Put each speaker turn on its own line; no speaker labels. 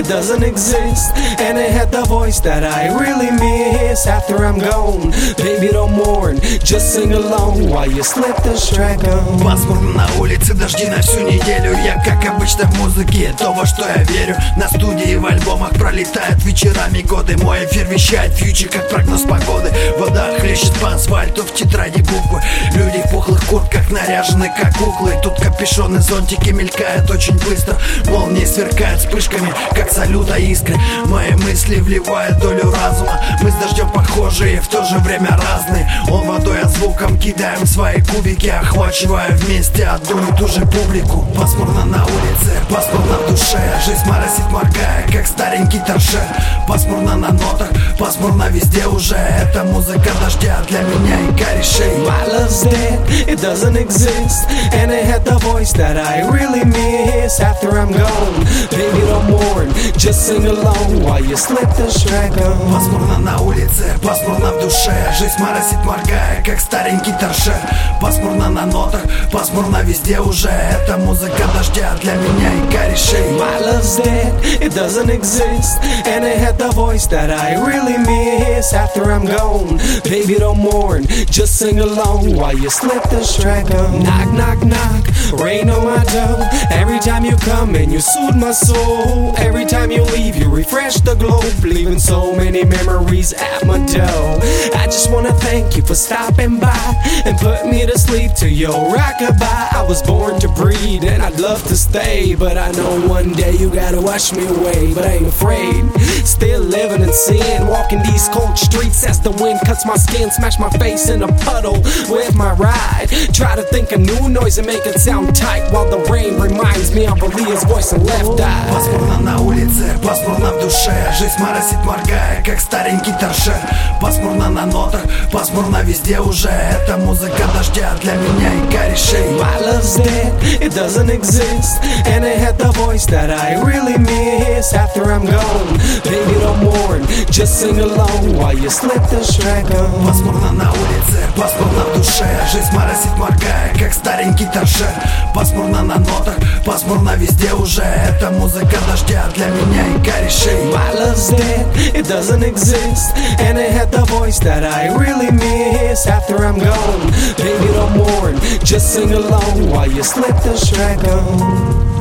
it doesn't exist. And it had the voice that I really miss after I'm gone. Baby, don't mourn, just sing along while you slip this track on.
Пасмурно на улице, дожди на всю неделю. Я, как обычно, в музыке, то, во что я верю. На студии в альбомах пролетают вечерами годы. Мой эфир вещает фьючер, как прогноз погоды. Вода хлещет по асфальту, в тетради буквы. Люди в пухлых куртках наряжены, как куклы. Тут капюшоны, зонтики мелькают очень быстро. Молнии сверкают вспышками, как салюта искры. Мои мысли вливают долю разума. Мы с дождем похожие, в то же время разные. Он водой, а звуком кидаем свои кубики, охвачивая вместе одну и ту же публику. Пасмурно на улице, пасмурно в душе. Жизнь моросит, моргая, как старенький торшер. Пасмурно на нотах, пасмурно везде уже. Это музыка дождя для меня и корешей.
My love's dead, it doesn't exist. And it had the voice that I really miss after I'm gone. Baby, don't mourn, just sing along while you slip this track on.
Пасмурно на улице, пасмурно в душе. Жизнь моросит, моргая, как старенький торшер. Пасмурно на нотах, пасмурно везде уже. Это музыка дождя для меня и корешей.
My love's dead, it doesn't exist. And it had the voice that I really miss after I'm gone. Baby, don't mourn, just sing along while you slip this track on. Knock, knock, knock, rain on my door. Every time you come and you soothe my soul. Every time you leave, you refresh the globe, leaving so many memories at my door. I just wanna thank you for stopping by and put me to sleep to your rockabye. I was born to breathe and I'd love to stay, but I know one day you gotta wash me away. But I ain't afraid, still living in sin, walking these cold streets as the wind cuts my skin, smash my face in a puddle with my ride. Try to think a new noise and make it sound tight, while the rain reminds me of Aaliyah's voice and left eye.
Пасмурно на улице, пасмурно в душе. Жизнь моросит, моргая, как старенький торшер. Пасмурно на нотах, пасмурно везде уже. Это музыка дождя для меня и корешей.
My love's dead, it doesn't exist. And it had the voice that I really miss after I'm gone. Baby, don't mourn, just sing along while you slip this track on.
Пасмурно на улице, пасмурно в душе. Жизнь моросит, моргая, как старенький торшер. Пасмурно на нотах, пасмурно везде уже. Это музыка дождя для меня и корешей.
My love's dead, it doesn't exist. And it had the voice that I really miss after I'm gone. Baby, don't mourn, just sing along while you slip this track on.